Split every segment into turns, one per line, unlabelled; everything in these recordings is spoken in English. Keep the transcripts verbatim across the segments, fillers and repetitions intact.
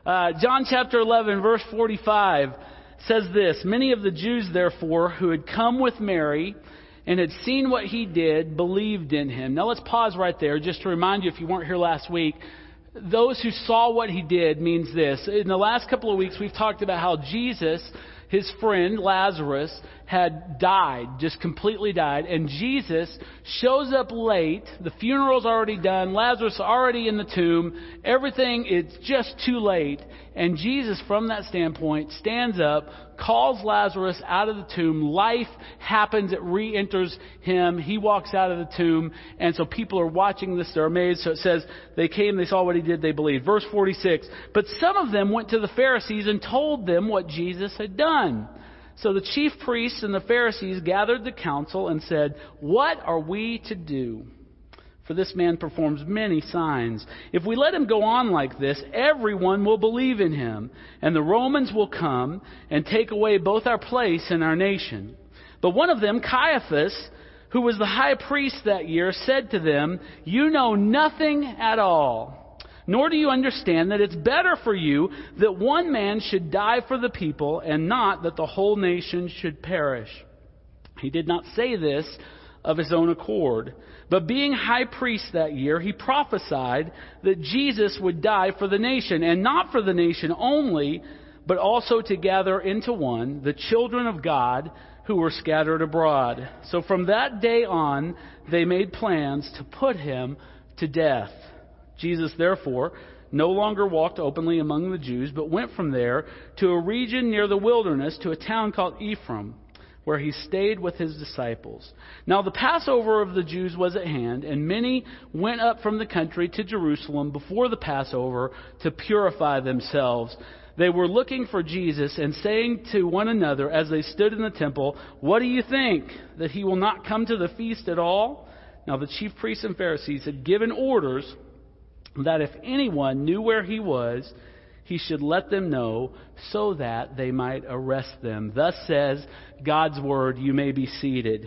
Uh, John chapter eleven, verse forty-five says this: Many of the Jews, therefore, who had come with Mary and had seen what he did, believed in him. Now let's pause right there just to remind you, if you weren't here last week, those who saw what he did means this. In the last couple of weeks, we've talked about how Jesus, his friend Lazarus, had died, just completely died. And Jesus shows up late. The funeral's already done. Lazarus already in the tomb. Everything is just too late. And Jesus, from that standpoint, stands up, calls Lazarus out of the tomb. Life happens. It re-enters him. He walks out of the tomb. And so people are watching this. They're amazed. So it says, they came, they saw what he did, they believed. Verse forty-six, but some of them went to the Pharisees and told them what Jesus had done. So the chief priests and the Pharisees gathered the council and said, what are we to do? For this man performs many signs. If we let him go on like this, everyone will believe in him, and the Romans will come and take away both our place and our nation. But one of them, Caiaphas, who was the high priest that year, said to them, you know nothing at all. Nor do you understand that it's better for you that one man should die for the people and not that the whole nation should perish. He did not say this of his own accord, but being high priest that year, he prophesied that Jesus would die for the nation, and not for the nation only, but also to gather into one the children of God who were scattered abroad. So from that day on, they made plans to put him to death. Jesus, therefore, no longer walked openly among the Jews, but went from there to a region near the wilderness, to a town called Ephraim, where he stayed with his disciples. Now the Passover of the Jews was at hand, and many went up from the country to Jerusalem before the Passover to purify themselves. They were looking for Jesus and saying to one another as they stood in the temple, what do you think? That he will not come to the feast at all? Now the chief priests and Pharisees had given orders that if anyone knew where he was, he should let them know so that they might arrest them. Thus says God's word. You may be seated.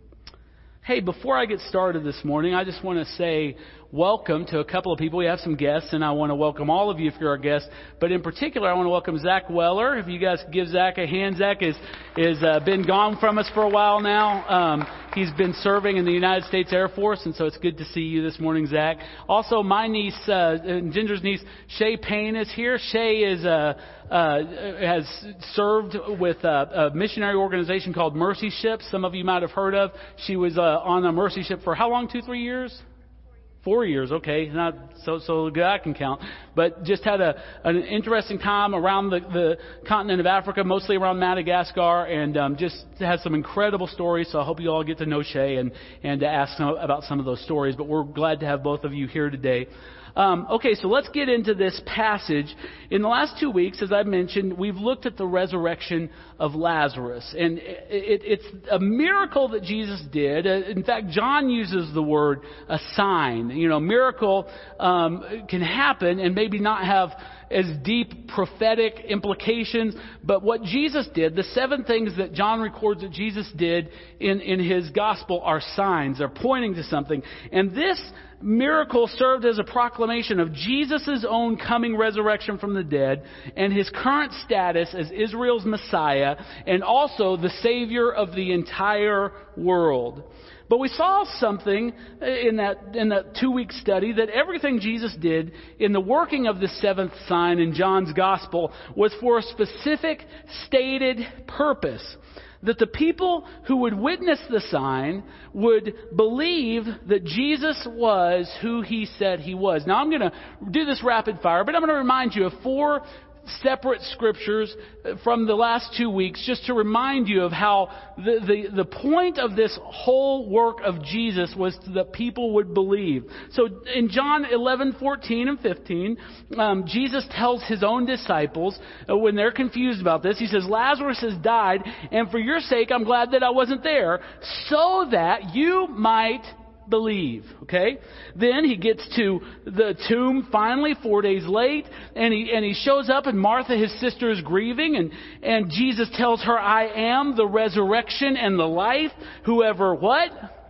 Hey, before I get started this morning, I just want to say welcome to a couple of people. We have some guests, and I want to welcome all of you if you're our guests. But in particular, I want to welcome Zach Weller. If you guys could give Zach a hand. Zach has is, uh, been gone from us for a while now. Um, he's been serving in the United States Air Force, and so it's good to see you this morning, Zach. Also, my niece, uh, Ginger's niece, Shay Payne is here. Shay is uh, uh, has served with a, a missionary organization called Mercy Ship. Some of you might have heard of. She was uh, on a Mercy Ship for how long? Two, three years? Four years, okay, not so so good I can count, but just had a an interesting time around the, the continent of Africa, mostly around Madagascar, and um, just has some incredible stories. So I hope you all get to know Shay and and to ask some, about some of those stories. But we're glad to have both of you here today. Um, okay, so let's get into this passage. In the last two weeks, as I mentioned, we've looked at the resurrection of Lazarus. And it, it, it's a miracle that Jesus did. Uh, in fact, John uses the word a sign. You know, miracle um, can happen and maybe not have as deep prophetic implications. But what Jesus did, the seven things that John records that Jesus did in, in his gospel are signs. They're pointing to something. And this miracle served as a proclamation of Jesus' own coming resurrection from the dead and his current status as Israel's Messiah and also the Savior of the entire world. But we saw something in that in that two-week study, that everything Jesus did in the working of the seventh sign in John's gospel was for a specific stated purpose. That the people who would witness the sign would believe that Jesus was who he said he was. Now I'm going to do this rapid fire, but I'm going to remind you of four separate scriptures from the last two weeks just to remind you of how the, the, the point of this whole work of Jesus was that people would believe. So in John eleven, fourteen and fifteen, um, Jesus tells his own disciples, uh, when they're confused about this, he says, Lazarus has died, and for your sake I'm glad that I wasn't there, so that you might believe. Okay? Then he gets to the tomb finally, four days late, and he and he shows up, and Martha, his sister, is grieving, and, and Jesus tells her, I am the resurrection and the life. Whoever what?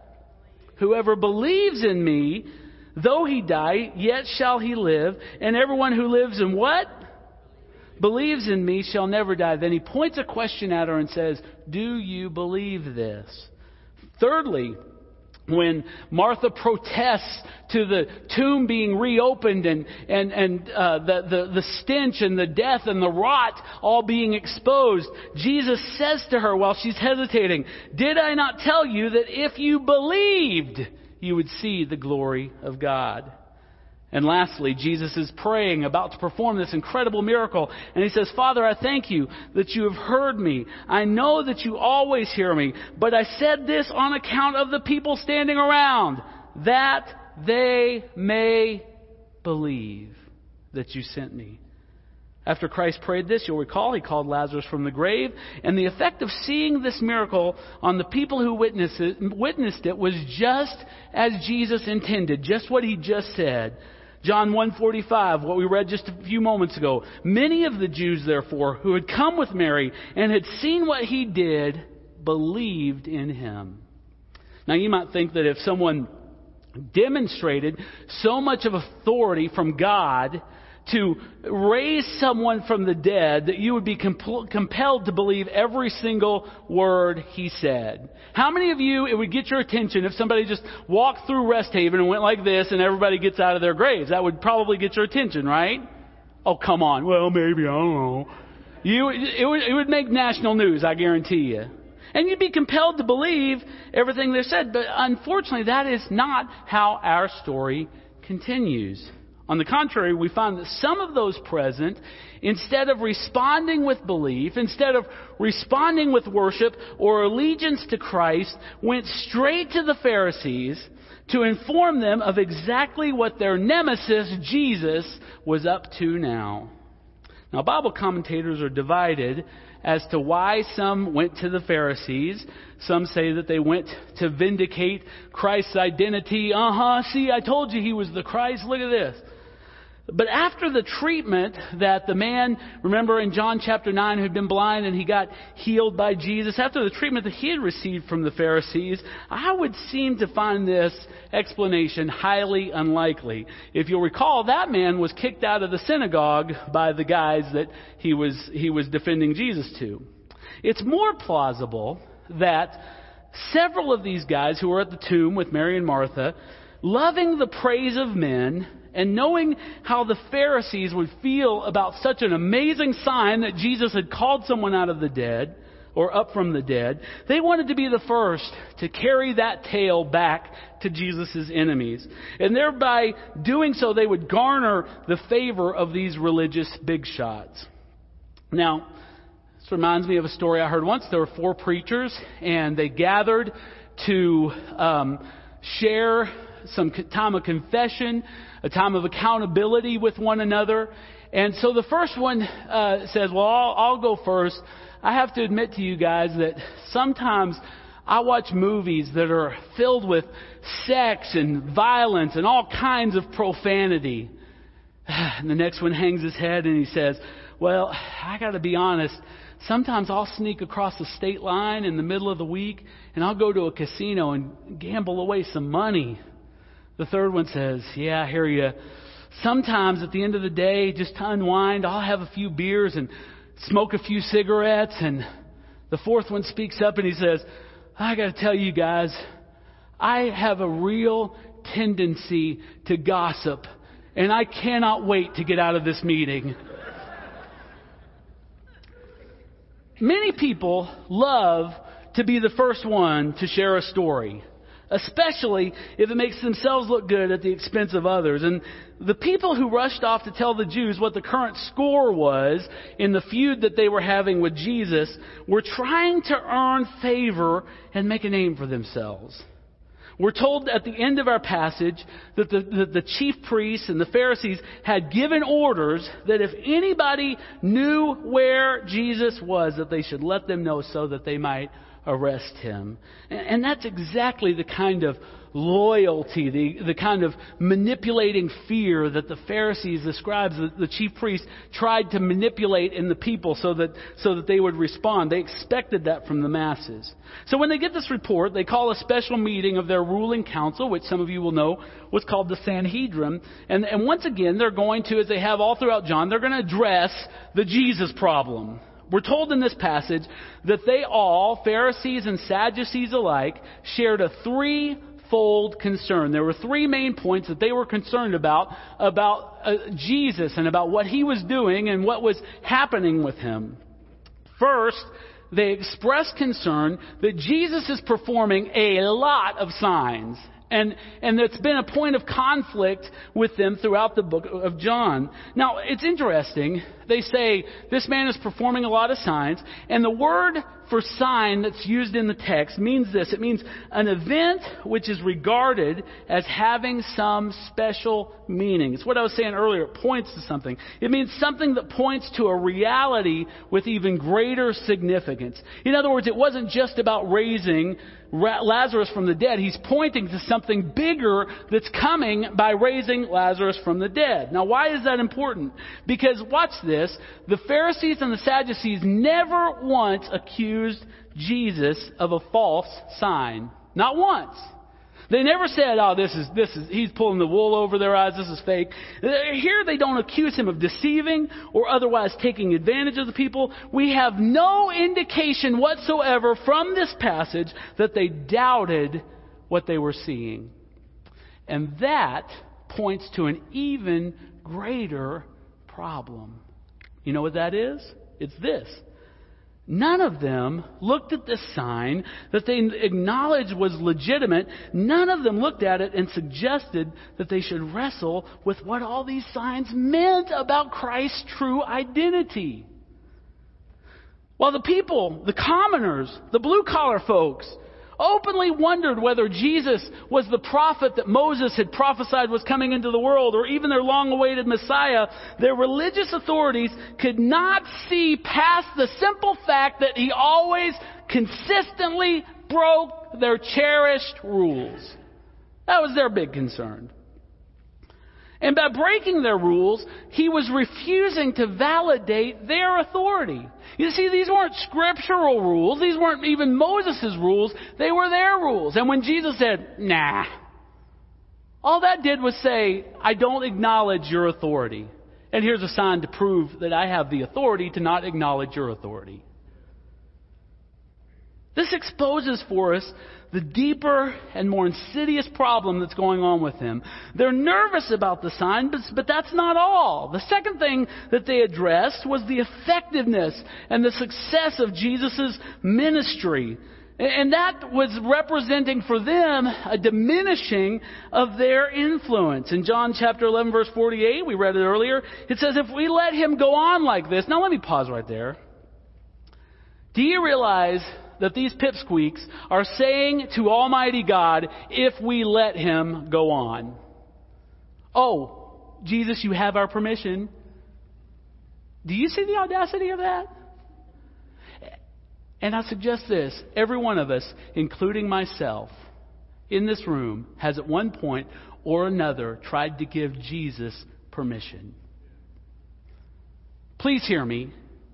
Whoever believes in me, though he die, yet shall he live. And everyone who lives in what? believes in me shall never die. Then he points a question at her and says, do you believe this? Thirdly, when Martha protests to the tomb being reopened and and and uh, the, the the stench and the death and the rot all being exposed, Jesus says to her while she's hesitating, "Did I not tell you that if you believed, you would see the glory of God?" And lastly, Jesus is praying, about to perform this incredible miracle. And he says, "Father, I thank you that you have heard me. I know that you always hear me. But I said this on account of the people standing around, that they may believe that you sent me." After Christ prayed this, you'll recall, he called Lazarus from the grave. And the effect of seeing this miracle on the people who witnessed it, witnessed it was just as Jesus intended, just what he just said. John one forty-five, what we read just a few moments ago. Many of the Jews, therefore, who had come with Mary and had seen what he did, believed in him. Now, you might think that if someone demonstrated so much of authority from God to raise someone from the dead, that you would be comp- compelled to believe every single word he said. How many of you, it would get your attention if somebody just walked through Rest Haven and went like this and everybody gets out of their graves? That would probably get your attention, right? Oh, come on. Well, maybe, I don't know. You, it would, it would make national news, I guarantee you. And you'd be compelled to believe everything they said. But unfortunately, that is not how our story continues. On the contrary, we find that some of those present, instead of responding with belief, instead of responding with worship or allegiance to Christ, went straight to the Pharisees to inform them of exactly what their nemesis, Jesus, was up to now. Now, Bible commentators are divided as to why some went to the Pharisees. Some say that they went to vindicate Christ's identity. Uh-huh, see, I told you he was the Christ. Look at this. But after the treatment that the man, remember in John chapter nine, who'd been blind and he got healed by Jesus, after the treatment that he had received from the Pharisees, I would seem to find this explanation highly unlikely. If you'll recall, that man was kicked out of the synagogue by the guys that he was, he was defending Jesus to. It's more plausible that several of these guys who were at the tomb with Mary and Martha, loving the praise of men, and knowing how the Pharisees would feel about such an amazing sign that Jesus had called someone out of the dead, or up from the dead, they wanted to be the first to carry that tale back to Jesus' enemies. And thereby doing so, they would garner the favor of these religious big shots. Now, this reminds me of a story I heard once. There were four preachers, and they gathered to um, share some time of confession, a time of accountability with one another. And so the first one uh, says, well, I'll, I'll go first. I have to admit to you guys that sometimes I watch movies that are filled with sex and violence and all kinds of profanity. And the next one hangs his head and he says, well, I got to be honest. Sometimes I'll sneak across the state line in the middle of the week and I'll go to a casino and gamble away some money. The third one says, yeah, I hear you. Sometimes at the end of the day, just to unwind, I'll have a few beers and smoke a few cigarettes. And the fourth one speaks up and he says, I got to tell you guys, I have a real tendency to gossip, and I cannot wait to get out of this meeting. Many people love to be the first one to share a story, especially if it makes themselves look good at the expense of others. And the people who rushed off to tell the Jews what the current score was in the feud that they were having with Jesus were trying to earn favor and make a name for themselves. We're told at the end of our passage that the, the, the chief priests and the Pharisees had given orders that if anybody knew where Jesus was, that they should let them know so that they might arrest him. And, and that's exactly the kind of loyalty, the, the kind of manipulating fear that the Pharisees, the scribes, the, the chief priests tried to manipulate in the people so that, so that they would respond. They expected that from the masses. So when they get this report, they call a special meeting of their ruling council, which some of you will know was called the Sanhedrin. And, and once again, they're going to, as they have all throughout John, they're going to address the Jesus problem. We're told in this passage that they all, Pharisees and Sadducees alike, shared a threefold concern. There were three main points that they were concerned about, about uh, Jesus and about what he was doing and what was happening with him. First, they expressed concern that Jesus is performing a lot of signs. And, and it's been a point of conflict with them throughout the book of John. Now, it's interesting. They say this man is performing a lot of signs. And the word for sign that's used in the text means this. It means an event which is regarded as having some special meaning. It's what I was saying earlier. It points to something. It means something that points to a reality with even greater significance. In other words, it wasn't just about raising Lazarus from the dead. He's pointing to something bigger that's coming by raising Lazarus from the dead. Now, why is that important? Because, watch this, the Pharisees and the Sadducees never once accused Jesus of a false sign. Not once. They never said, oh, this is, this is, he's pulling the wool over their eyes, this is fake. Here they don't accuse him of deceiving or otherwise taking advantage of the people. We have no indication whatsoever from this passage that they doubted what they were seeing. And that points to an even greater problem. You know what that is? It's this. None of them looked at this sign that they acknowledged was legitimate. None of them looked at it and suggested that they should wrestle with what all these signs meant about Christ's true identity. While the people, the commoners, the blue-collar folks, openly wondered whether Jesus was the prophet that Moses had prophesied was coming into the world, or even their long-awaited Messiah, their religious authorities could not see past the simple fact that he always consistently broke their cherished rules. That was their big concern. And by breaking their rules, he was refusing to validate their authority. You see, these weren't scriptural rules. These weren't even Moses' rules. They were their rules. And when Jesus said, nah, all that did was say, I don't acknowledge your authority. And here's a sign to prove that I have the authority to not acknowledge your authority. This exposes for us the deeper and more insidious problem that's going on with him. They're nervous about the sign, but, but that's not all. The second thing that they addressed was the effectiveness and the success of Jesus' ministry. And that was representing for them a diminishing of their influence. In John chapter eleven, verse forty-eight, we read it earlier, it says, if we let him go on like this... Now let me pause right there. Do you realize that these pipsqueaks are saying to Almighty God, if we let him go on? Oh, Jesus, you have our permission. Do you see the audacity of that? And I suggest this. Every one of us, including myself, in this room, has at one point or another tried to give Jesus permission. Please hear me.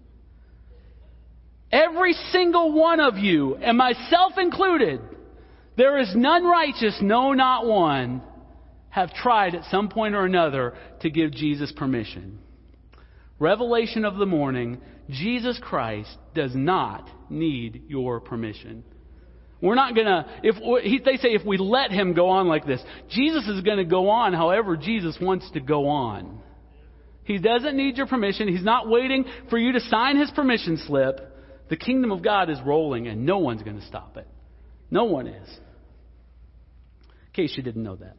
Every single one of you, and myself included, there is none righteous, no, not one, have tried at some point or another to give Jesus permission. Revelation of the morning, Jesus Christ does not need your permission. We're not going to, if they say if we let him go on like this, Jesus is going to go on however Jesus wants to go on. He doesn't need your permission. He's not waiting for you to sign his permission slip. The kingdom of God is rolling and no one's going to stop it. No one is. In case you didn't know that.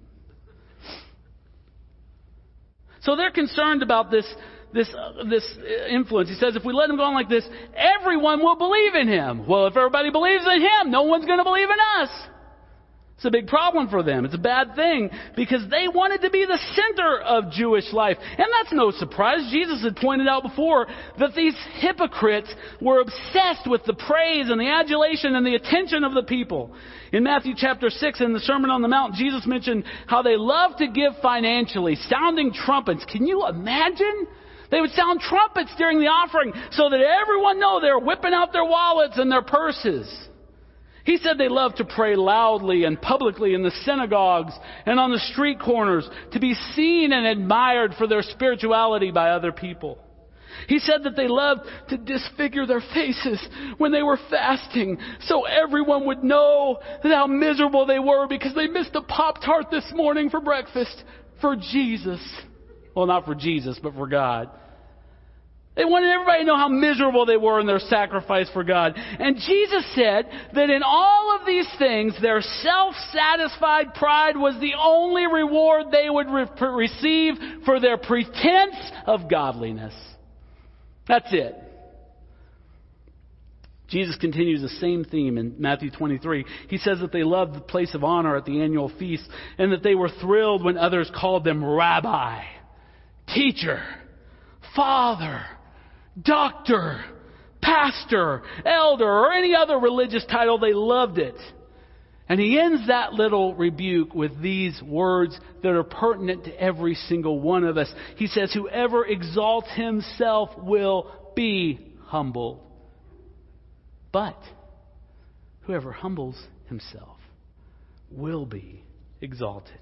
So they're concerned about this, this, uh, this influence. He says if we let him go on like this, everyone will believe in him. Well, if everybody believes in him, no one's going to believe in us. It's a big problem for them. It's a bad thing because they wanted to be the center of Jewish life. And that's no surprise. Jesus had pointed out before that these hypocrites were obsessed with the praise and the adulation and the attention of the people. In Matthew chapter six, in the Sermon on the Mount, Jesus mentioned how they love to give financially, sounding trumpets. Can you imagine? They would sound trumpets during the offering so that everyone know they're whipping out their wallets and their purses. He said they love to pray loudly and publicly in the synagogues and on the street corners to be seen and admired for their spirituality by other people. He said that they loved to disfigure their faces when they were fasting so everyone would know how miserable they were because they missed a Pop-Tart this morning for breakfast for Jesus. Well, not for Jesus, but for God. They wanted everybody to know how miserable they were in their sacrifice for God. And Jesus said that in all of these things, their self-satisfied pride was the only reward they would re- receive for their pretense of godliness. That's it. Jesus continues the same theme in Matthew twenty-three. He says that they loved the place of honor at the annual feast and that they were thrilled when others called them rabbi, teacher, father, doctor, pastor, elder, or any other religious title. They loved it. And he ends that little rebuke with these words that are pertinent to every single one of us. He says, whoever exalts himself will be humbled. But whoever humbles himself will be exalted.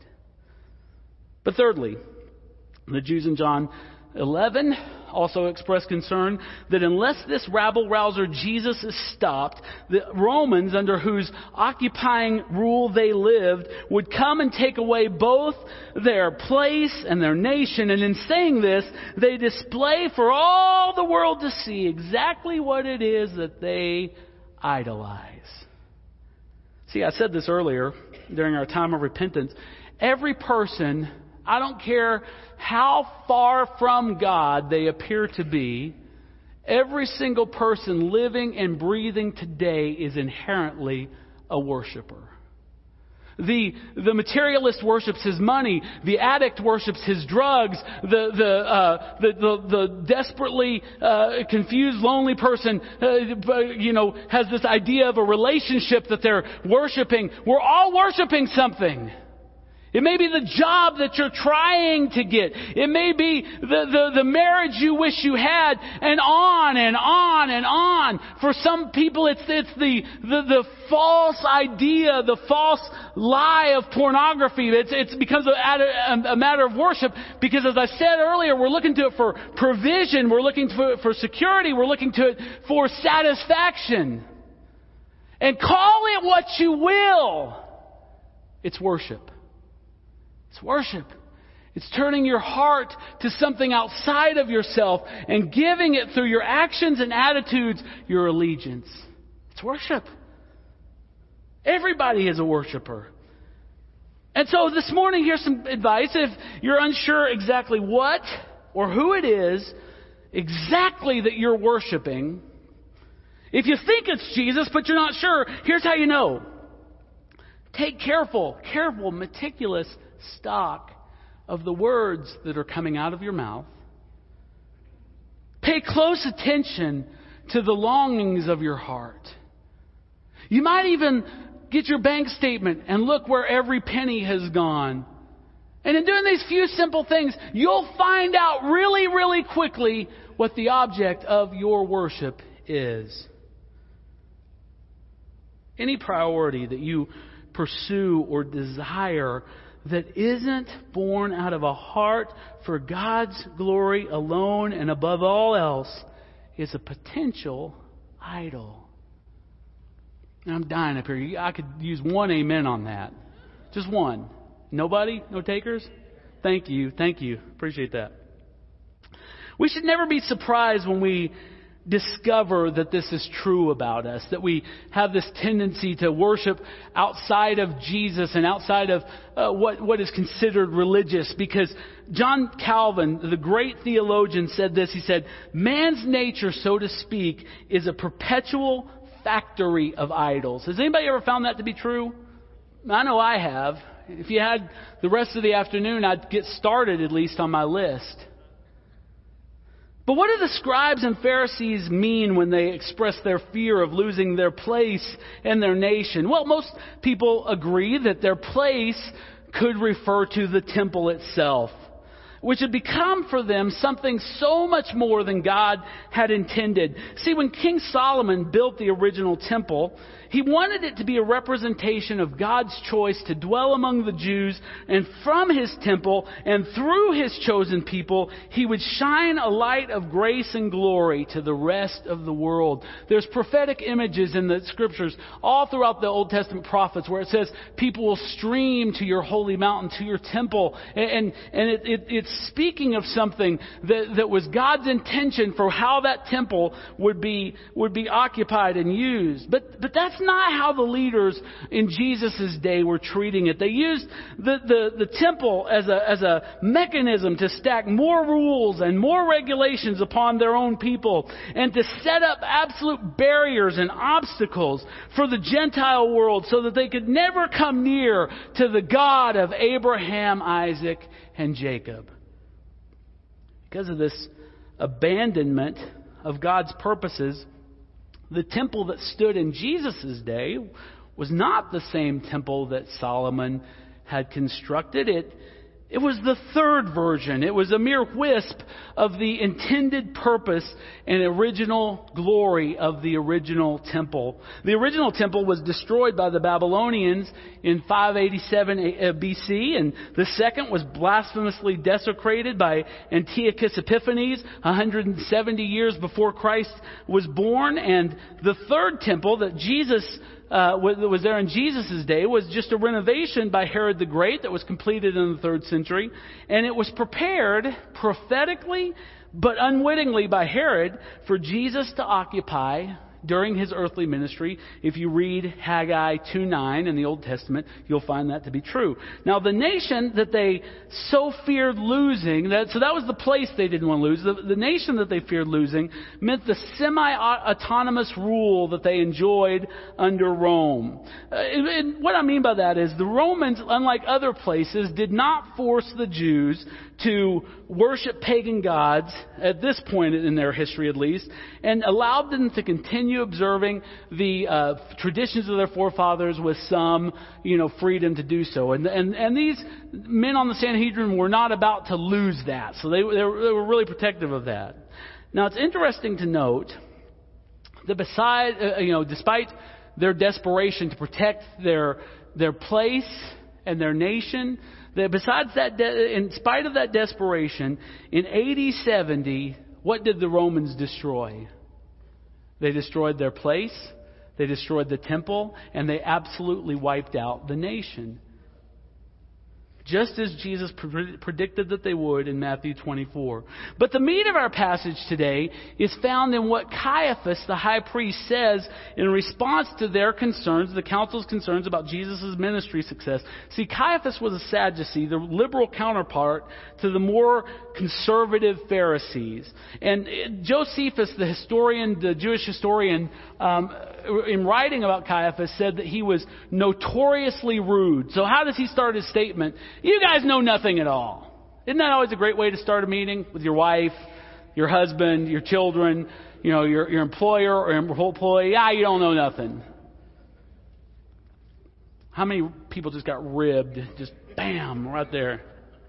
But thirdly, the Jews in John eleven also expressed concern that unless this rabble-rouser Jesus is stopped, the Romans, under whose occupying rule they lived, would come and take away both their place and their nation. And in saying this, they display for all the world to see exactly what it is that they idolize. See, I said this earlier during our time of repentance. Every person, I don't care how far from God they appear to be, every single person living and breathing today is inherently a worshiper. The, the materialist worships his money. The addict worships his drugs. The, the, uh, the, the, the desperately uh, confused, lonely person, uh, you know, has this idea of a relationship that they're worshiping. We're all worshiping something. It may be the job that you're trying to get. It may be the, the, the marriage you wish you had, and on and on and on. For some people, it's, it's the, the, the false idea, the false lie of pornography. It's, it's becomes a, a, a matter of worship because, as I said earlier, we're looking to it for provision. We're looking for, for security. We're looking to it for satisfaction. And call it what you will. It's worship. It's worship. It's turning your heart to something outside of yourself and giving it through your actions and attitudes your allegiance. It's worship. Everybody is a worshiper. And so this morning, here's some advice. If you're unsure exactly what or who it is exactly that you're worshiping, if you think it's Jesus but you're not sure, here's how you know. Take careful, careful, meticulous stock of the words that are coming out of your mouth. Pay close attention to the longings of your heart. You might even get your bank statement and look where every penny has gone. And in doing these few simple things, you'll find out really, really quickly what the object of your worship is. Any priority that you pursue or desire that isn't born out of a heart for God's glory alone and above all else is a potential idol. And I'm dying up here. I could use one amen on that. Just one. Nobody? No takers? Thank you. Thank you. Appreciate that. We should never be surprised when we discover that this is true about us, that we have this tendency to worship outside of Jesus and outside of uh, what, what is considered religious. Because John Calvin, the great theologian, said this. He said, man's nature, so to speak, is a perpetual factory of idols. Has anybody ever found that to be true? I know I have. If you had the rest of the afternoon, I'd get started at least on my list. But what do the scribes and Pharisees mean when they express their fear of losing their place in their nation? Well, most people agree that their place could refer to the temple itself, which had become for them something so much more than God had intended. See, when King Solomon built the original temple, he wanted it to be a representation of God's choice to dwell among the Jews, and from his temple and through his chosen people, he would shine a light of grace and glory to the rest of the world. There's prophetic images in the scriptures all throughout the Old Testament prophets where it says people will stream to your holy mountain, to your temple, and, and, and it, it, it's speaking of something that, that was God's intention for how that temple would be, would be occupied and used. But, but that's not how the leaders in Jesus' day were treating it. They used the, the, the temple as a, as a mechanism to stack more rules and more regulations upon their own people, and to set up absolute barriers and obstacles for the Gentile world so that they could never come near to the God of Abraham, Isaac, and Jacob. Because of this abandonment of God's purposes, the temple that stood in Jesus' day was not the same temple that Solomon had constructed. It, it was the third version. It was a mere wisp of the intended purpose and original glory of the original temple. The original temple was destroyed by the Babylonians in five eighty-seven B C, and the second was blasphemously desecrated by Antiochus Epiphanes one hundred seventy years before Christ was born. And the third temple that Jesus Uh, that was there in Jesus' day was just a renovation by Herod the Great that was completed in the third century. And it was prepared prophetically but unwittingly by Herod for Jesus to occupy during his earthly ministry. If you read Haggai two nine in the Old Testament, you'll find that to be true. Now, the nation that they so feared losing, that, so that was the place they didn't want to lose. The, the nation that they feared losing meant the semi-autonomous rule that they enjoyed under Rome. Uh, and, and what I mean by that is the Romans, unlike other places, did not force the Jews to worship pagan gods at this point in their history at least, and allowed them to continue observing the uh, traditions of their forefathers with some, you know, freedom to do so. And and and these men on the Sanhedrin were not about to lose that, so they they were, they were really protective of that. Now, it's interesting to note that beside, uh, you know, despite their desperation to protect their their place and their nation, that besides that, de- in spite of that desperation, in A D seventy, what did the Romans destroy? They destroyed their place, they destroyed the temple, and they absolutely wiped out the nation. Just as Jesus pre- predicted that they would in Matthew twenty-four. But the meat of our passage today is found in what Caiaphas, the high priest, says in response to their concerns, the council's concerns about Jesus' ministry success. See, Caiaphas was a Sadducee, the liberal counterpart to the more conservative Pharisees. And Josephus, the historian, the Jewish historian, um, in writing about Caiaphas, said that he was notoriously rude. So how does he start his statement? You guys know nothing at all. Isn't that always a great way to start a meeting with your wife, your husband, your children, you know, your, your employer or employee? Yeah, you don't know nothing. How many people just got ribbed? Just bam, right there.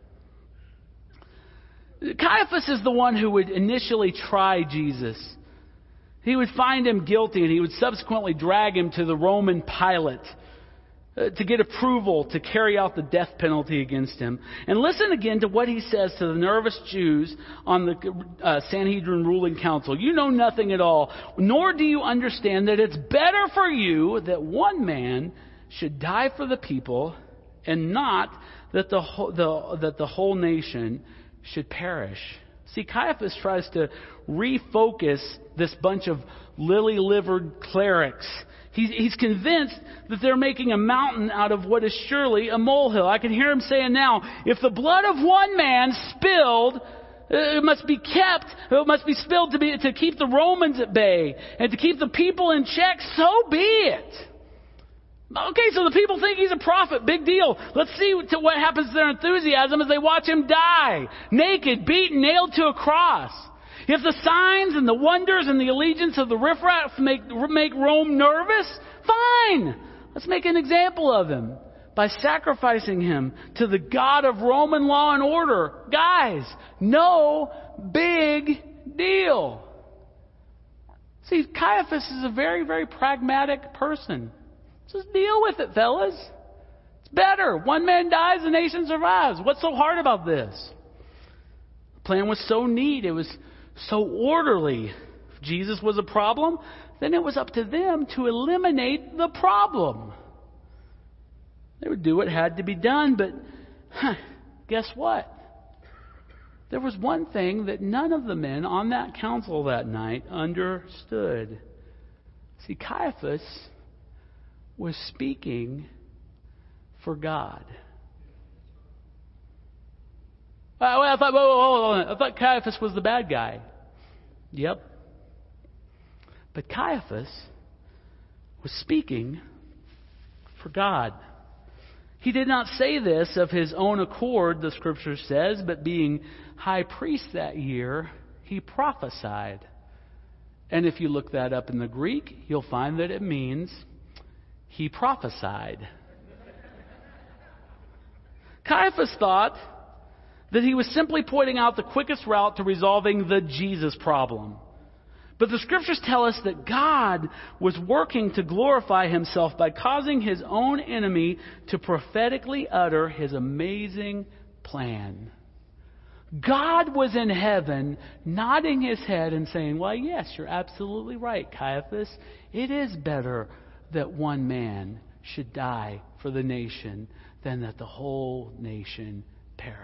Caiaphas is the one who would initially try Jesus. He would find him guilty, and he would subsequently drag him to the Roman Pilate uh, to get approval to carry out the death penalty against him. And listen again to what he says to the nervous Jews on the uh, Sanhedrin ruling council. You know nothing at all, nor do you understand that it's better for you that one man should die for the people, and not that the whole, the, that the whole nation should perish. See, Caiaphas tries to refocus this bunch of lily-livered clerics. He's, he's convinced that they're making a mountain out of what is surely a molehill. I can hear him saying now, if the blood of one man spilled, it must be kept, it must be spilled to, be, to keep the Romans at bay and to keep the people in check, so be it. Okay, so the people think he's a prophet. Big deal. Let's see to what happens to their enthusiasm as they watch him die. Naked, beaten, nailed to a cross. If the signs and the wonders and the allegiance of the riffraff make, make Rome nervous, fine. Let's make an example of him by sacrificing him to the God of Roman law and order. Guys, no big deal. See, Caiaphas is a very, very pragmatic person. Just deal with it, fellas. It's better. One man dies, the nation survives. What's so hard about this? The plan was so neat. It was so orderly. If Jesus was a problem, then it was up to them to eliminate the problem. They would do what had to be done, but huh, guess what? There was one thing that none of the men on that council that night understood. See, Caiaphas was speaking for God. Well, I thought, whoa, whoa, hold on. I thought Caiaphas was the bad guy. Yep. But Caiaphas was speaking for God. He did not say this of his own accord, the Scripture says, but being high priest that year, he prophesied. And if you look that up in the Greek, you'll find that it means he prophesied. Caiaphas thought that he was simply pointing out the quickest route to resolving the Jesus problem. But the Scriptures tell us that God was working to glorify himself by causing his own enemy to prophetically utter his amazing plan. God was in heaven nodding his head and saying, well, yes, you're absolutely right, Caiaphas. It is better that one man should die for the nation than that the whole nation perish.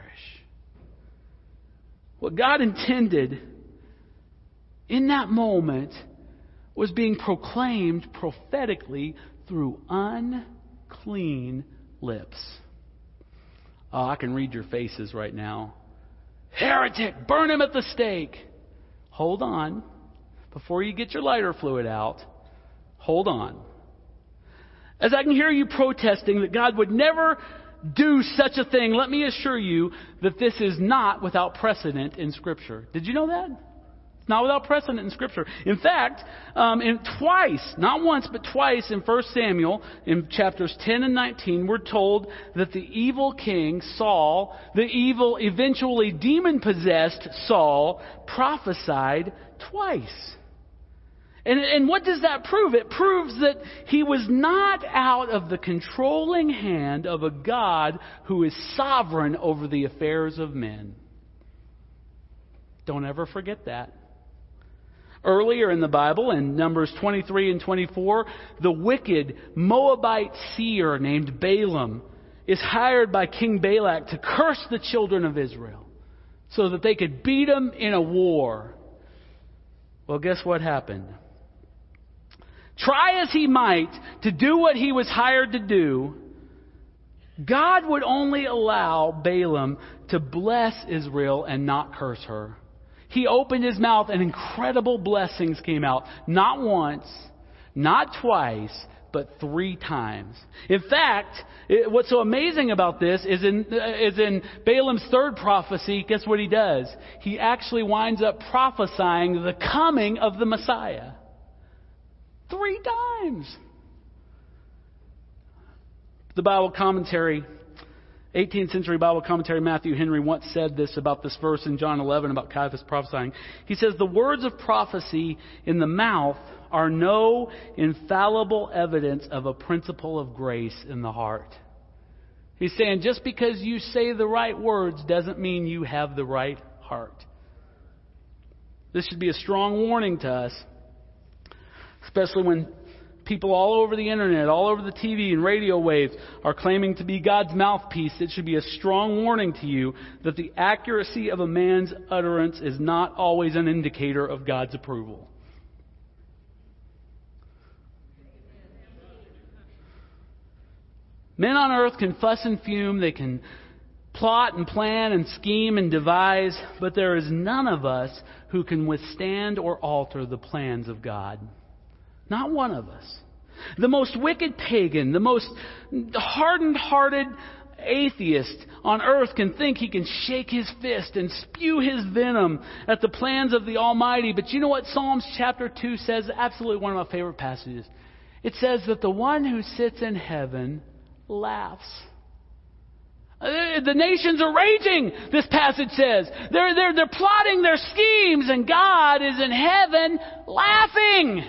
What God intended in that moment was being proclaimed prophetically through unclean lips. Oh, I can read your faces right now. Heretic, burn him at the stake. Hold on. Before you get your lighter fluid out, hold on. As I can hear you protesting that God would never do such a thing, let me assure you that this is not without precedent in Scripture. Did you know that? It's not without precedent in Scripture. In fact, um, in twice, not once, but twice in First Samuel, in chapters ten and nineteen, we're told that the evil king Saul, the evil, eventually demon-possessed Saul, prophesied twice. And, and what does that prove? It proves that he was not out of the controlling hand of a God who is sovereign over the affairs of men. Don't ever forget that. Earlier in the Bible, in Numbers twenty-three and twenty-four, the wicked Moabite seer named Balaam is hired by King Balak to curse the children of Israel so that they could beat them in a war. Well, guess what happened? Try as he might to do what he was hired to do, God would only allow Balaam to bless Israel and not curse her. He opened his mouth and incredible blessings came out. Not once, not twice, but three times. In fact, it, what's so amazing about this is in, is in Balaam's third prophecy, guess what he does? He actually winds up prophesying the coming of the Messiah. Three times. The Bible commentary, eighteenth century Bible commentary Matthew Henry once said this about this verse in John eleven about Caiaphas prophesying. He says, the words of prophecy in the mouth are no infallible evidence of a principle of grace in the heart. He's saying just because you say the right words doesn't mean you have the right heart. This should be a strong warning to us. Especially when people all over the internet, all over the T V and radio waves are claiming to be God's mouthpiece. It should be a strong warning to you that the accuracy of a man's utterance is not always an indicator of God's approval. Men on earth can fuss and fume. They can plot and plan and scheme and devise. But there is none of us who can withstand or alter the plans of God. Not one of us. The most wicked pagan, the most hardened-hearted atheist on earth can think he can shake his fist and spew his venom at the plans of the Almighty. But you know what Psalms chapter two says? Absolutely one of my favorite passages. It says that the one who sits in heaven laughs. The nations are raging, this passage says. They're, they're, they're plotting their schemes, and God is in heaven laughing.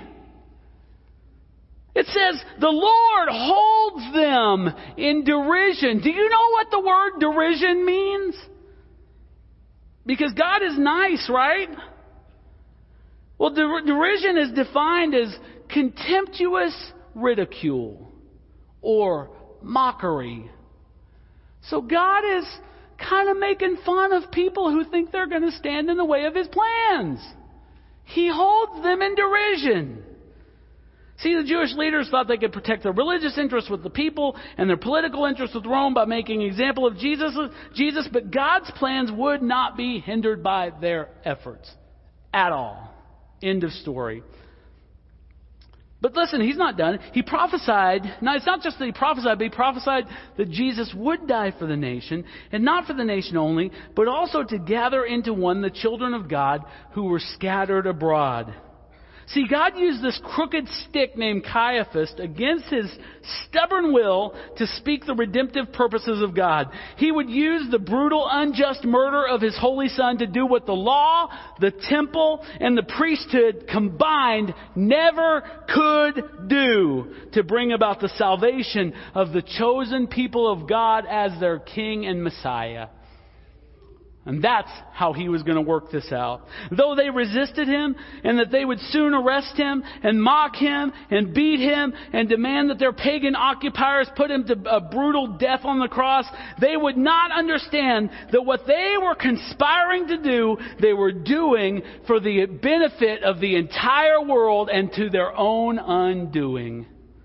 It says, the Lord holds them in derision. Do you know what the word derision means? Because God is nice, right? Well, der- derision is defined as contemptuous ridicule or mockery. So God is kind of making fun of people who think they're going to stand in the way of His plans. He holds them in derision. See, the Jewish leaders thought they could protect their religious interests with the people and their political interests with Rome by making an example of Jesus, Jesus, but God's plans would not be hindered by their efforts at all. End of story. But listen, He's not done. He prophesied. Now, it's not just that He prophesied, but He prophesied that Jesus would die for the nation, and not for the nation only, but also to gather into one the children of God who were scattered abroad. See, God used this crooked stick named Caiaphas against his stubborn will to speak the redemptive purposes of God. He would use the brutal, unjust murder of His holy Son to do what the law, the temple, and the priesthood combined never could do to bring about the salvation of the chosen people of God as their King and Messiah. And that's how He was going to work this out. Though they resisted Him, and that they would soon arrest Him and mock Him and beat Him and demand that their pagan occupiers put Him to a brutal death on the cross, they would not understand that what they were conspiring to do, they were doing for the benefit of the entire world and to their own undoing.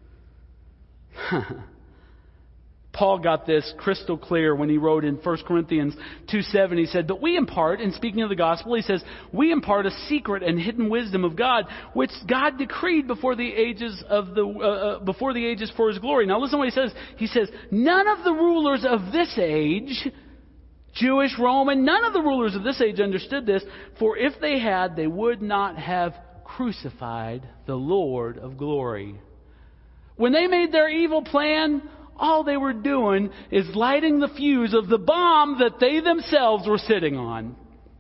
Paul got this crystal clear when he wrote in First Corinthians two seven. He said, but we impart, in speaking of the gospel, he says, we impart a secret and hidden wisdom of God, which God decreed before the ages of the uh, uh, before the ages for His glory. Now listen to what he says. He says, none of the rulers of this age, Jewish, Roman, none of the rulers of this age understood this, for if they had, they would not have crucified the Lord of glory. When they made their evil plan, all they were doing is lighting the fuse of the bomb that they themselves were sitting on.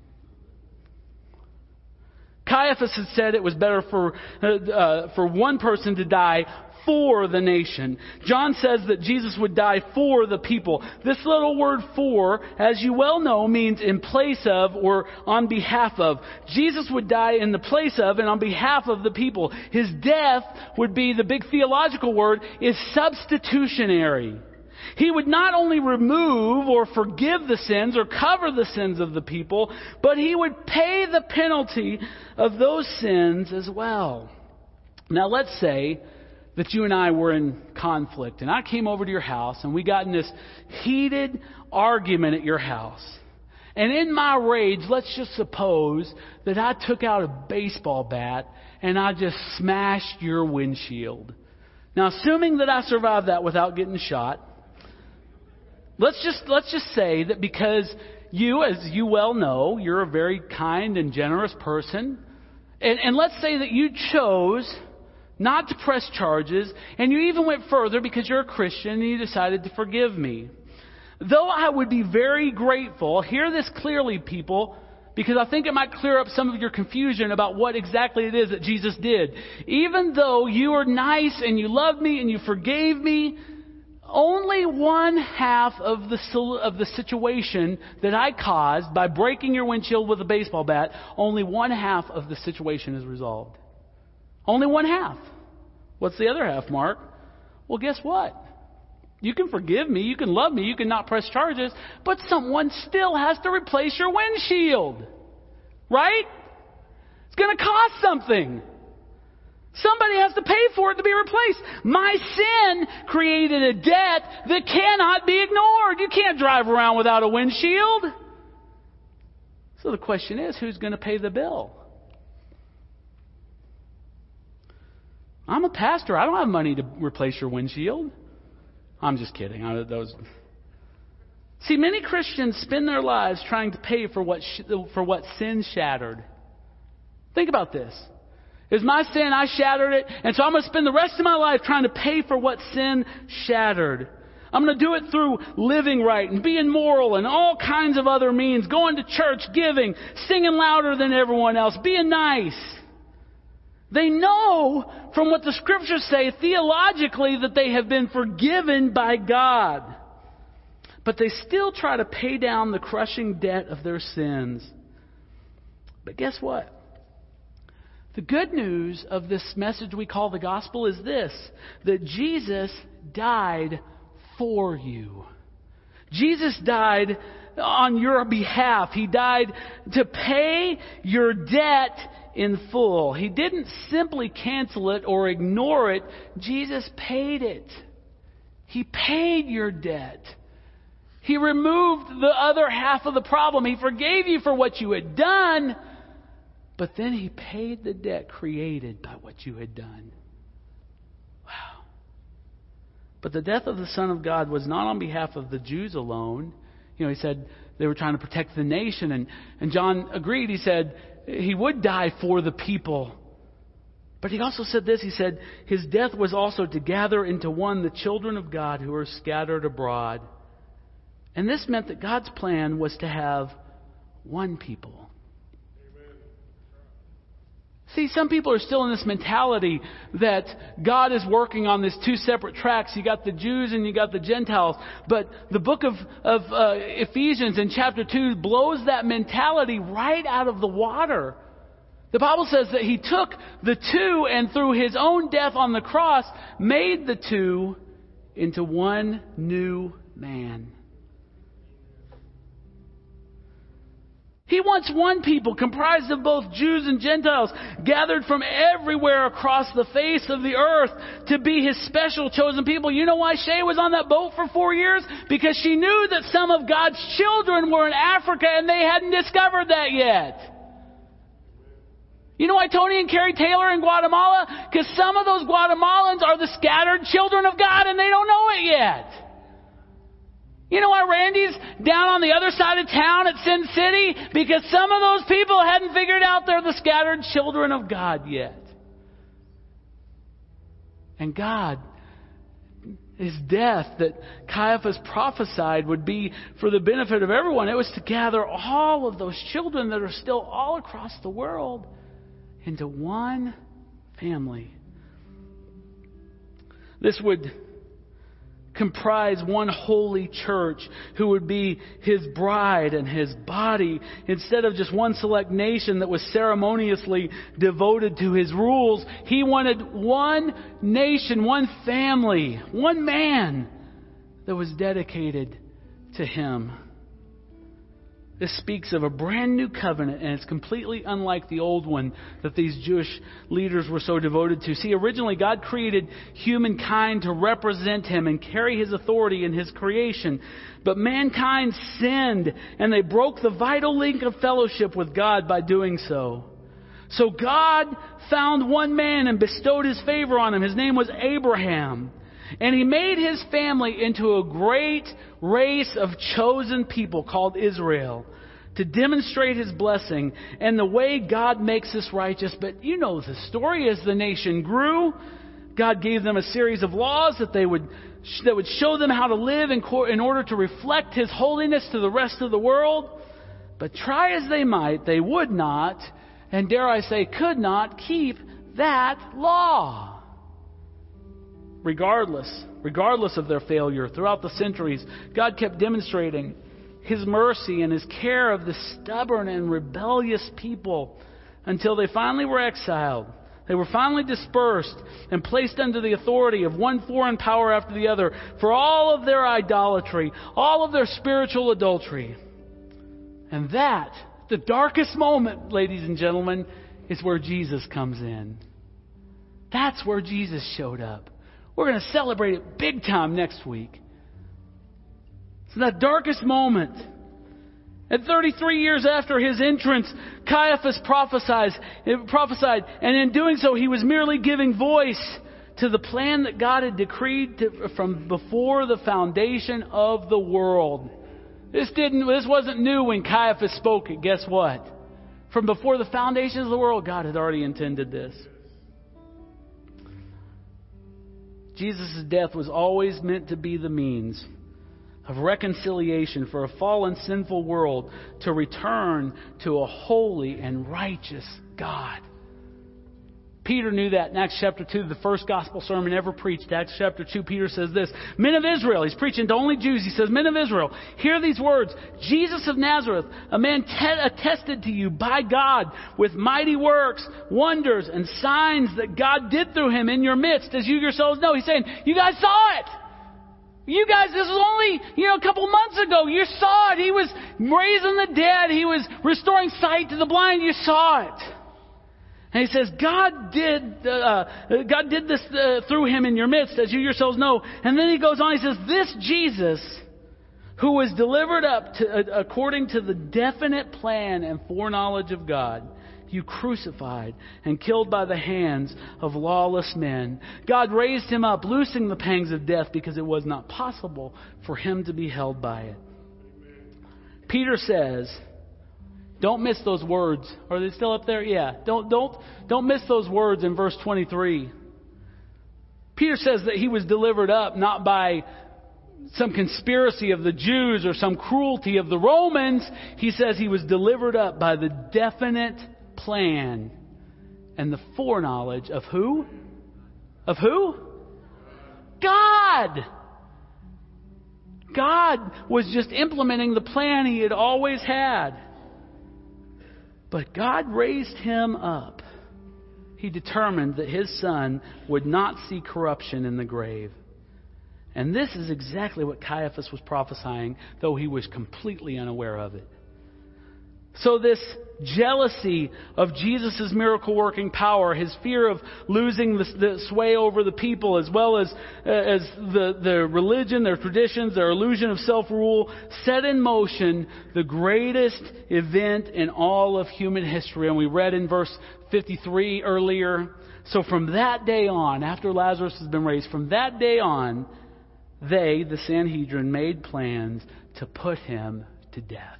Caiaphas had said it was better for uh, uh, for one person to die for the nation. John says that Jesus would die for the people. This little word for, as you well know, means in place of or on behalf of. Jesus would die in the place of and on behalf of the people. His death would be, the big theological word, is substitutionary. He would not only remove or forgive the sins or cover the sins of the people, but He would pay the penalty of those sins as well. Now let's say that you and I were in conflict, and I came over to your house, and we got in this heated argument at your house. And in my rage, let's just suppose that I took out a baseball bat and I just smashed your windshield. Now, assuming that I survived that without getting shot, let's just let's just say that because you, as you well know, you're a very kind and generous person, and, and let's say that you chose not to press charges, and you even went further because you're a Christian and you decided to forgive me. Though I would be very grateful, hear this clearly, people, because I think it might clear up some of your confusion about what exactly it is that Jesus did. Even though you are nice and you loved me and you forgave me, only one half of the of the situation that I caused by breaking your windshield with a baseball bat, only one half of the situation is resolved. Only one half. What's the other half, Mark? Well, guess what? You can forgive me, you can love me, you can not press charges, but someone still has to replace your windshield. Right? It's going to cost something. Somebody has to pay for it to be replaced. My sin created a debt that cannot be ignored. You can't drive around without a windshield. So the question is, who's going to pay the bill? I'm a pastor. I don't have money to replace your windshield. I'm just kidding. I, those. See, many Christians spend their lives trying to pay for what sh- for what sin shattered. Think about this. It's my sin, I shattered it, and so I'm going to spend the rest of my life trying to pay for what sin shattered. I'm going to do it through living right and being moral and all kinds of other means, going to church, giving, singing louder than everyone else, being nice. They know from what the Scriptures say theologically that they have been forgiven by God. But they still try to pay down the crushing debt of their sins. But guess what? The good news of this message we call the gospel is this, that Jesus died for you. Jesus died on your behalf. He died to pay your debt in full. He didn't simply cancel it or ignore it. Jesus paid it. He paid your debt. He removed the other half of the problem. He forgave you for what you had done, but then He paid the debt created by what you had done. Wow. But the death of the Son of God was not on behalf of the Jews alone. You know, He said they were trying to protect the nation, and, and John agreed. He said He would die for the people. But He also said this. He said His death was also to gather into one the children of God who are scattered abroad. And this meant that God's plan was to have one people. Amen. See, some people are still in this mentality that God is working on these two separate tracks. You got the Jews and you got the Gentiles. But the book of, of uh, Ephesians in chapter two blows that mentality right out of the water. The Bible says that He took the two and through His own death on the cross made the two into one new man. He wants one people comprised of both Jews and Gentiles, gathered from everywhere across the face of the earth to be His special chosen people. You know why Shay was on that boat for four years? Because she knew that some of God's children were in Africa and they hadn't discovered that yet. You know why Tony and Carrie Taylor in Guatemala? Because some of those Guatemalans are the scattered children of God and they don't know it yet. You know why Randy's down on the other side of town at Sin City? Because some of those people hadn't figured out they're the scattered children of God yet. And God, His death that Caiaphas prophesied would be for the benefit of everyone. It was to gather all of those children that are still all across the world into one family. This would comprise one holy church who would be His bride and His body instead of just one select nation that was ceremoniously devoted to His rules. He wanted one nation, one family, one man that was dedicated to Him. This speaks of a brand new covenant, and it's completely unlike the old one that these Jewish leaders were so devoted to. See, originally God created humankind to represent Him and carry His authority in His creation. But mankind sinned, and they broke the vital link of fellowship with God by doing so. So God found one man and bestowed His favor on him. His name was Abraham. And He made his family into a great race of chosen people called Israel to demonstrate His blessing and the way God makes us righteous. But you know the story. As the nation grew, God gave them a series of laws that they would that would show them how to live in, co- in order to reflect His holiness to the rest of the world. But try as they might, they would not, and dare I say, could not keep that law. Regardless, regardless of their failure, throughout the centuries, God kept demonstrating His mercy and His care of the stubborn and rebellious people until they finally were exiled. They were finally dispersed and placed under the authority of one foreign power after the other for all of their idolatry, all of their spiritual adultery. And that, the darkest moment, ladies and gentlemen, is where Jesus comes in. That's where Jesus showed up. We're going to celebrate it big time next week. It's that darkest moment. And thirty-three years after his entrance, Caiaphas prophesied, prophesied, and in doing so, he was merely giving voice to the plan that God had decreed to, from before the foundation of the world. This didn't. This wasn't new when Caiaphas spoke it. Guess what? From before the foundations of the world, God had already intended this. Jesus' death was always meant to be the means of reconciliation for a fallen, sinful world to return to a holy and righteous God. Peter knew that in Acts chapter two, the first gospel sermon ever preached. Acts chapter two, Peter says this, Men of Israel, he's preaching to only Jews. He says, Men of Israel, hear these words. Jesus of Nazareth, a man te- attested to you by God with mighty works, wonders, and signs that God did through him in your midst, as you yourselves know. He's saying, you guys saw it. You guys, this was only, you know, a couple months ago. You saw it. He was raising the dead. He was restoring sight to the blind. You saw it. And he says, God did, uh, God did this uh, through him in your midst, as you yourselves know. And then he goes on, he says, this Jesus, who was delivered up to, uh, according to the definite plan and foreknowledge of God, you crucified and killed by the hands of lawless men. God raised him up, loosing the pangs of death, because it was not possible for him to be held by it. Peter says, don't miss those words. Are they still up there? Yeah. Don't, don't, don't miss those words in verse twenty-three. Peter says that he was delivered up not by some conspiracy of the Jews or some cruelty of the Romans. He says he was delivered up by the definite plan and the foreknowledge of who? Of who? God. God was just implementing the plan he had always had. But God raised him up. He determined that his son would not see corruption in the grave. And this is exactly what Caiaphas was prophesying, though he was completely unaware of it. So this jealousy of Jesus' miracle-working power, his fear of losing the, the sway over the people, as well as, uh, as the, the religion, their traditions, their illusion of self-rule, set in motion the greatest event in all of human history. And we read in verse fifty-three earlier. So from that day on, after Lazarus has been raised, from that day on, they, the Sanhedrin, made plans to put him to death.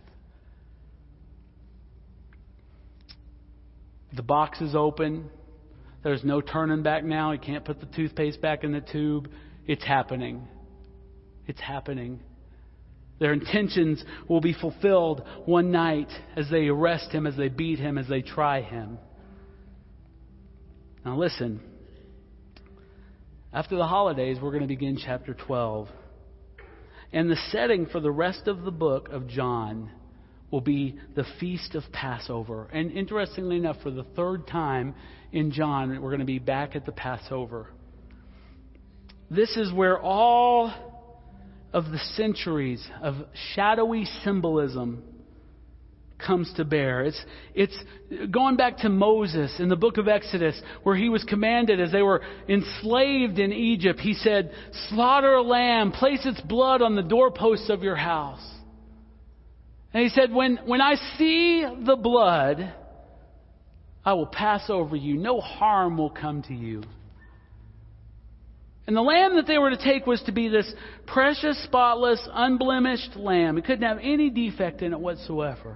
The box is open. There's no turning back now. You can't put the toothpaste back in the tube. It's happening. It's happening. Their intentions will be fulfilled one night as they arrest him, as they beat him, as they try him. Now listen. After the holidays, we're going to begin chapter twelve. And the setting for the rest of the book of John will be the Feast of Passover. And interestingly enough, for the third time in John, we're going to be back at the Passover. This is where all of the centuries of shadowy symbolism comes to bear. It's, it's going back to Moses in the book of Exodus, where he was commanded as they were enslaved in Egypt. He said, slaughter a lamb, place its blood on the doorposts of your house. And he said, when, when I see the blood, I will pass over you. No harm will come to you. And the lamb that they were to take was to be this precious, spotless, unblemished lamb. It couldn't have any defect in it whatsoever.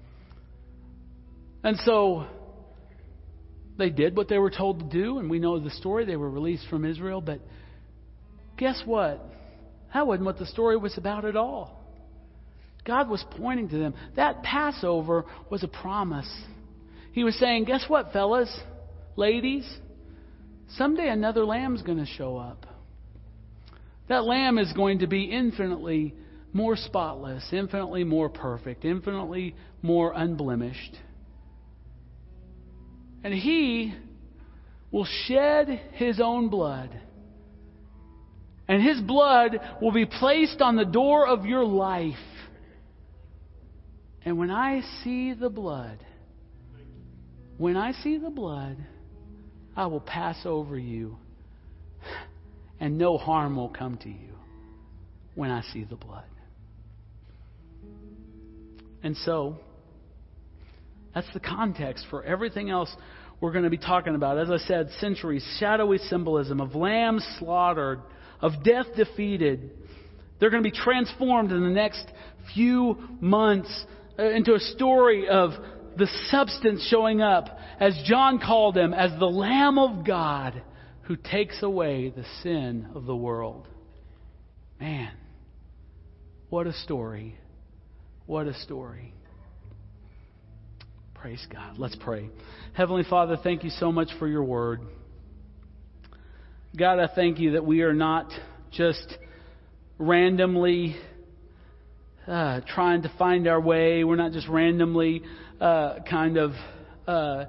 And so they did what they were told to do, and we know the story. They were released from Israel. But guess what? That wasn't what the story was about at all. God was pointing to them. That Passover was a promise. He was saying, guess what, fellas, ladies? Someday another lamb's going to show up. That lamb is going to be infinitely more spotless, infinitely more perfect, infinitely more unblemished. And he will shed his own blood. And his blood will be placed on the door of your life. And when I see the blood, when I see the blood, I will pass over you, and no harm will come to you when I see the blood. And so, that's the context for everything else we're going to be talking about. As I said, centuries, shadowy symbolism of lambs slaughtered, of death defeated. They're going to be transformed in the next few months into a story of the substance showing up, as John called him, as the Lamb of God who takes away the sin of the world. Man, what a story. What a story. Praise God. Let's pray. Heavenly Father, thank you so much for your word. God, I thank you that we are not just randomly uh, trying to find our way. We're not just randomly uh, kind of uh,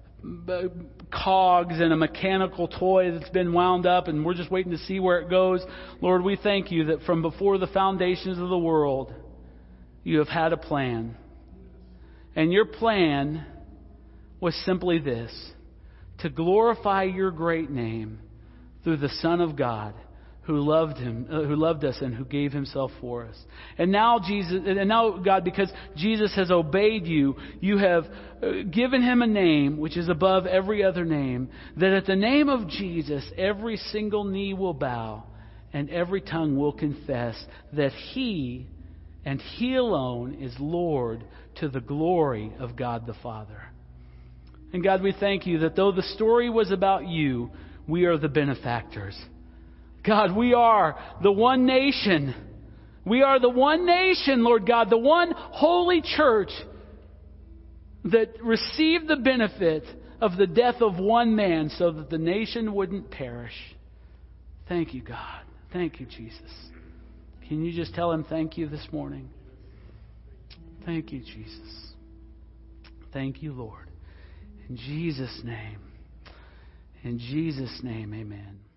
cogs in a mechanical toy that's been wound up and we're just waiting to see where it goes. Lord, we thank you that from before the foundations of the world, you have had a plan. And your plan was simply this: to glorify your great name through the Son of God who loved him, uh, who loved us and who gave himself for us. And now Jesus, and now God, because Jesus has obeyed you, you have given him a name which is above every other name, that at the name of Jesus every single knee will bow and every tongue will confess that he and he alone is Lord, to the glory of God the Father. And God, we thank you that though the story was about you, we are the benefactors. God, we are the one nation. We are the one nation, Lord God, the one holy church that received the benefit of the death of one man so that the nation wouldn't perish. Thank you, God. Thank you, Jesus. Can you just tell him thank you this morning? Thank you, Jesus. Thank you, Lord. In Jesus' name. In Jesus' name, amen.